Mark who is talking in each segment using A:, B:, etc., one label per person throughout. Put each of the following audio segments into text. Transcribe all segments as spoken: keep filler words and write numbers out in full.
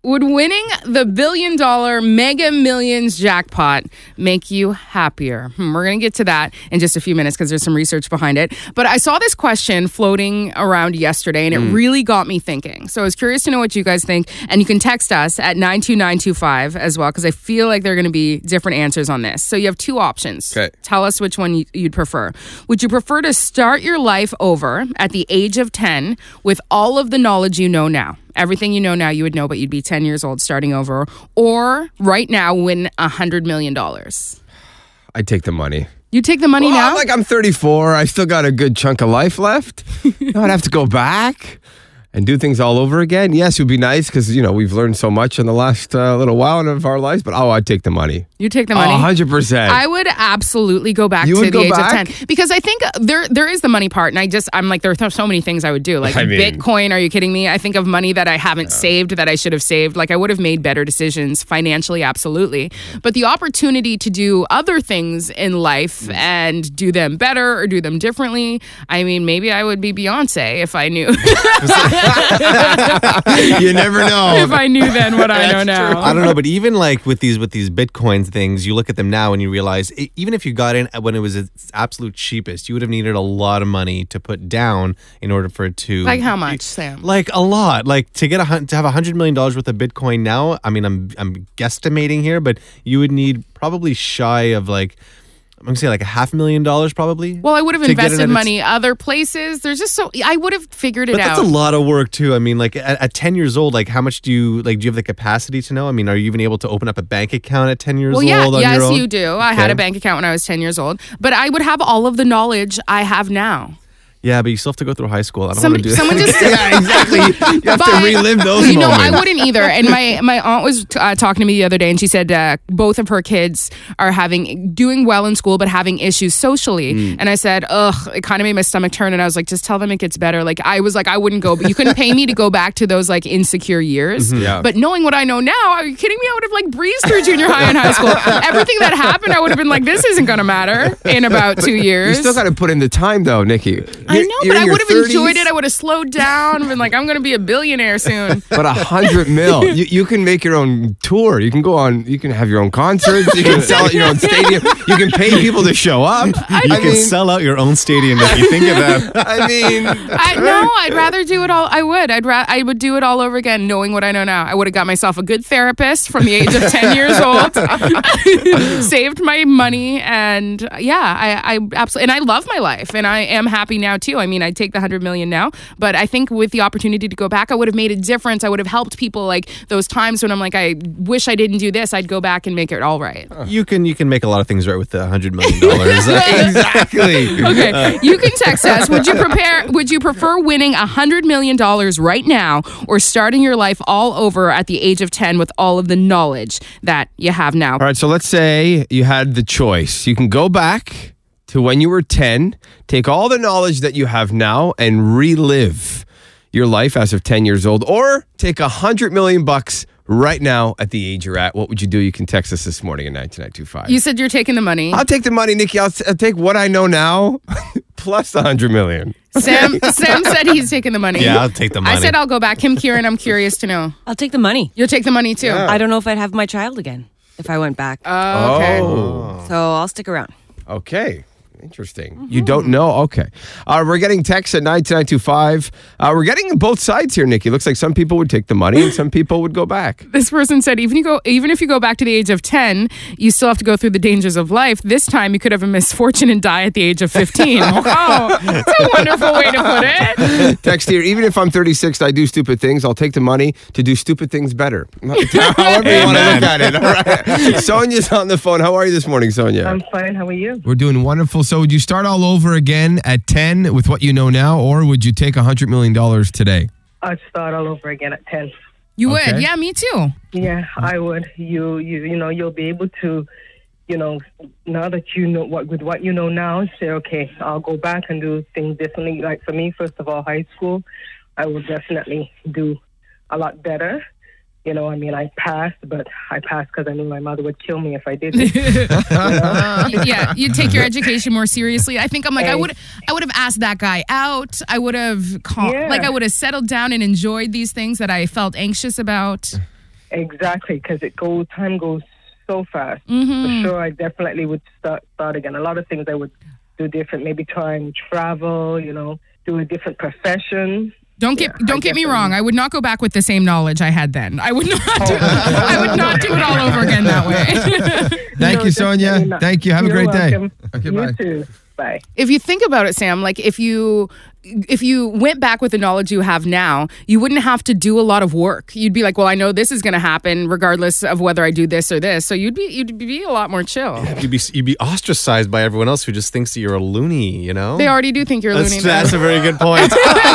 A: Would winning the billion dollar mega millions jackpot make you happier? Hmm, we're going to get to that in just a few minutes because there's some research behind it. But I saw this question floating around yesterday and it mm. really got me thinking. So I was curious to know what you guys think. And you can text us at nine two nine two five as well because I feel like there are going to be different answers on this. So you have two options.
B: Okay.
A: Tell us which one you'd prefer. Would you prefer to start your life over at the age of ten with all of the knowledge you know now? Everything you know now, you would know, but you'd be ten years old starting over. Or right now, win one hundred million dollars.
B: I'd take the money.
A: You take the money
B: well,
A: now?
B: Like I'm thirty-four. I still got a good chunk of life left. No, I'd have to go back and do things all over again. Yes, it would be nice because, you know, we've learned so much in the last uh, little while of our lives. But, oh, I'd take the money.
A: You take the money?
B: Oh, one hundred percent.
A: I would absolutely go back
B: you
A: to
B: would
A: the
B: go
A: age
B: back?
A: of ten. Because I think there there is the money part. And I just, I'm like, there are so many things I would do. Like
B: I mean,
A: Bitcoin, are you kidding me? I think of money that I haven't yeah. saved that I should have saved. Like I would have made better decisions financially, absolutely. But the opportunity to do other things in life and do them better or do them differently, I mean, maybe I would be Beyonce if I knew.
B: You never know.
A: If I knew then what I know now.
C: True. I don't know, but even like with these with these Bitcoins things, you look at them now and you realize it, even if you got in when it was its absolute cheapest, you would have needed a lot of money to put down in order for it to
A: like how much, Sam?
C: Like a lot. Like to get a to have a hundred million dollars worth of Bitcoin now. I mean, I'm I'm guesstimating here, but you would need probably shy of like. I'm going to say like a half a million dollars probably.
A: Well, I would have invested money its... other places. There's just so, I would have figured it
C: but
A: out.
C: That's a lot of work too. I mean, like at, at ten years old, like how much do you, like do you have the capacity to know? I mean, are you even able to open up a bank account at ten years
A: well,
C: old
A: yeah,
C: on
A: yes,
C: your own?
A: you do. I
C: okay.
A: had a bank account when I was ten years old. But I would have all of the knowledge I have now.
C: Yeah, but you still have to go through high school. I don't
A: Some,
C: want to do
A: someone
C: that.
A: Just,
B: yeah, exactly. You have
A: but,
B: to relive those
A: you
B: moments.
A: know, I wouldn't either. And my, my aunt was uh, talking to me the other day, and she said uh, both of her kids are having doing well in school, but having issues socially. Mm. And I said, ugh, it kind of made my stomach turn. And I was like, just tell them it gets better. Like, I was like, I wouldn't go, but you couldn't pay me to go back to those like insecure years.
B: Mm-hmm. Yeah.
A: But knowing what I know now, are you kidding me? I would have like breezed through junior high and high school. Everything that happened, I would have been like, this isn't going to matter in about two years.
B: You still got to put in the time, though, Nikki. You're,
A: I know, but I would have
B: thirties.
A: Enjoyed it. I would have slowed down and been like, I'm going to be a billionaire soon.
B: But a hundred mil, you, you can make your own tour. You can go on, you can have your own concerts. You can sell out your own stadium. You can pay people to show up.
C: I, you I can mean, sell out your own stadium if you think of that.
B: I mean,
A: I, no, I'd rather do it all. I would. I'd ra- I would do it all over again, knowing what I know now. I would have got myself a good therapist from the age of ten years old, saved my money, and yeah, I, I absolutely. And I love my life, and I am happy now too. I mean, I'd take the hundred million now, but I think with the opportunity to go back, I would have made a difference. I would have helped people like those times when I'm like, I wish I didn't do this. I'd go back and make it all right.
C: You can you can make a lot of things right with the hundred million dollars.
B: Exactly.
A: Okay, uh, you can text us. Would you prepare? Would you prefer winning a hundred million dollars right now, or starting your life all over at the age of ten with all of the knowledge that you have now?
B: All right. So let's say you had the choice. You can go back to when you were ten, take all the knowledge that you have now and relive your life as of ten years old, or take a hundred million bucks right now at the age you're at. What would you do? You can text us this morning at nine two nine two five.
A: You said you're taking the money.
B: I'll take the money, Nikki. I'll, I'll take what I know now plus the hundred million.
A: Sam Sam said he's taking the money.
C: Yeah, I'll take the money.
A: I said I'll go back. Kim Kieran, I'm curious to know.
D: I'll take the money.
A: You'll take the money too.
B: Yeah.
D: I don't know if I'd have my child again if I went back.
A: Oh, okay.
B: Oh.
D: So I'll stick around.
B: Okay. Interesting. Mm-hmm. You don't know? Okay. Uh, we're getting texts at nine two nine two five. Uh, we're getting both sides here, Nikki. Looks like some people would take the money and some people would go back.
A: This person said, even you go, even if you go back to the age of ten, you still have to go through the dangers of life. This time you could have a misfortune and die at the age of fifteen. Oh, that's a wonderful way to put it.
B: Text here, even if I'm thirty-six, I do stupid things, I'll take the money to do stupid things better. However you want to look at it. All right. Sonia's on the phone. How are you this morning, Sonia?
E: I'm fine. How are you?
B: We're doing wonderful. So would you start all over again at ten with what you know now, or would you take one hundred million dollars today?
E: I'd start all over again at ten.
A: You
B: Okay.
A: would? Yeah, me too.
E: Yeah, I would. You, you, you know, you'll be able to, you know, now that you know what with what you know now, say, okay, I'll go back and do things differently. Like for me, first of all, high school, I would definitely do a lot better. You know, I mean, I passed, but I passed because I knew my mother would kill me if I didn't. You know?
A: Yeah, you'd take your education more seriously. I think I'm like, I would I would have asked that guy out. I would have, call,
E: Yeah.
A: like, I would have settled down and enjoyed these things that I felt anxious about.
E: exactly, because it goes, time goes so fast.
A: Mm-hmm.
E: For sure, I definitely would start start again. A lot of things I would do different. Maybe try and travel. You know, do a different profession.
A: Don't get
E: Yeah,
A: don't
E: I
A: get me
E: definitely-
A: wrong. I would not go back with the same knowledge I had then. I would not. Do, I would not do it all over again that way.
B: Thank
E: No,
B: you, Sonia.
E: definitely not.
B: Thank you. Have a
E: You're
B: great day.
E: welcome.
B: Okay,
E: you
B: bye.
E: too. Bye.
A: If you think about it, Sam, like if you if you went back with the knowledge you have now, you wouldn't have to do a lot of work. You'd be like, well, I know this is going to happen regardless of whether I do this or this. So you'd be you'd be a lot more chill.
C: You'd be you'd be ostracized by everyone else who just thinks that you're a loony, you know?
A: They already do think you're
C: that's,
A: loony.
C: that's a very good point.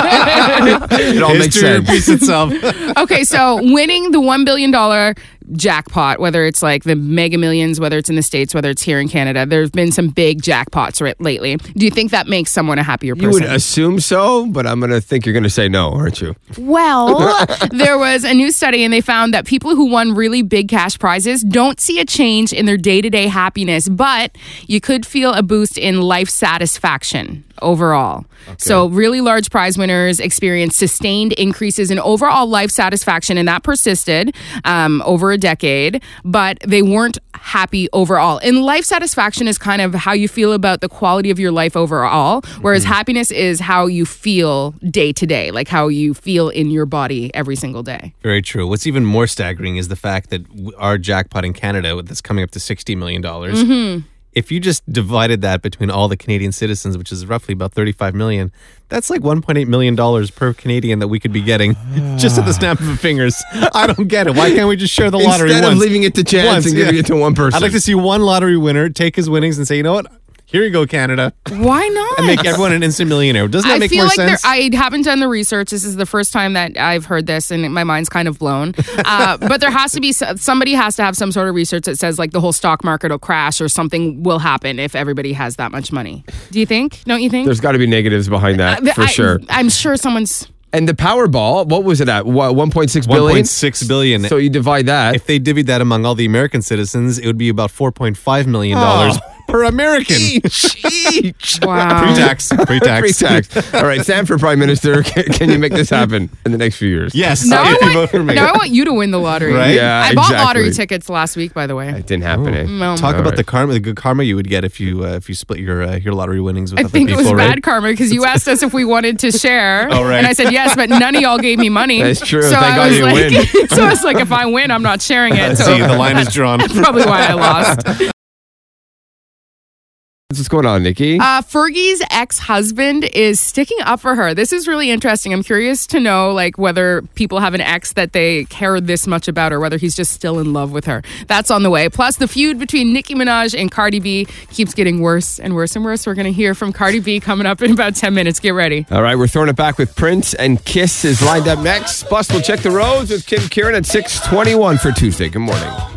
B: It all makes
C: History
B: sense.
C: repeats itself.
A: Okay, so winning the one billion dollars jackpot, whether it's like the Mega Millions, whether it's in the States, whether it's here in Canada, there's been some big jackpots right, lately. Do you think that makes someone a happier
B: You
A: person?
B: would assume so, but I'm going to think you're going to say no, aren't you?
A: Well, there was a new study and they found that people who won really big cash prizes don't see a change in their day-to-day happiness, but you could feel a boost in life satisfaction overall. So really large prize winners experienced sustained increases in overall life satisfaction, and that persisted um, over a decade, but they weren't happy overall. And life satisfaction is kind of how you feel about the quality of your life overall, whereas happiness is how you feel day to day, like how you feel in your body every single day.
C: Very true. What's even more staggering is the fact that w- our jackpot in Canada, that's coming up to sixty million dollars,
A: Mm-hmm.
C: if you just divided that between all the Canadian citizens, which is roughly about thirty-five million, that's like one point eight million dollars per Canadian that we could be getting just at the snap of the fingers. I don't get it. Why can't we just share the lottery
B: Instead
C: once?
B: of leaving it to chance
C: Once,
B: and giving
C: yeah.
B: it to one person.
C: I'd like to see one lottery winner take his winnings and say, you know what? Here you go, Canada.
A: Why not?
C: And make everyone an instant millionaire. Doesn't that
A: I
C: make
A: feel
C: more
A: like there,
C: sense?
A: I haven't done the research. This is the first time that I've heard this, and my mind's kind of blown. Uh, but there has to be somebody has to have some sort of research that says like the whole stock market will crash or something will happen if everybody has that much money. Do you think? Don't you think?
B: There's got to be negatives behind that,
A: Uh,
B: for
A: I-
B: sure.
A: I'm sure someone's.
B: And the Powerball, what was it at? What, one point six billion?
C: one point six billion.
B: So you divide that.
C: If they divvied that among all the American citizens, it would be about four point five million dollars per American.
B: each, each.
A: Wow.
C: Pre-tax. Pre-tax.
B: Pre-tax. All right, Sam for Prime Minister, can, can you make this happen in the next few years?
C: Yes.
A: Now I,
C: if you
A: want,
C: vote for me.
A: now I want you to win the lottery.
C: Right?
B: Yeah,
A: I bought
B: exactly.
A: lottery tickets last week, by the way.
B: It didn't happen. eh?
A: No.
C: Talk
B: All
C: about
B: right.
C: the karma, the good karma you would get if you uh, if you split your uh, your lottery winnings with
A: I
C: other
A: think it
C: people,
A: was
C: right?
A: bad karma because you asked us if we wanted to share.
C: Oh, right.
A: And I said yes, but none of y'all gave me money.
B: That's true.
A: So
B: Thank
A: I
B: God
A: was
B: you
A: like,
B: win.
A: so I was like, if I win, I'm not sharing it. So
C: See, the line is drawn.
A: that's probably why I lost.
B: What's going on, Nikki?
A: Uh, Fergie's ex-husband is sticking up for her. This is really interesting. I'm curious to know, like, whether people have an ex that they care this much about, or whether he's just still in love with her. That's on the way. Plus, the feud between Nicki Minaj and Cardi B keeps getting worse and worse and worse. We're going to hear from Cardi B coming up in about ten minutes. Get ready.
B: All right, we're throwing it back with Prince, and Kiss is lined up next. Plus, we'll check the roads with Kim Kieran at six twenty-one for Tuesday. Good morning.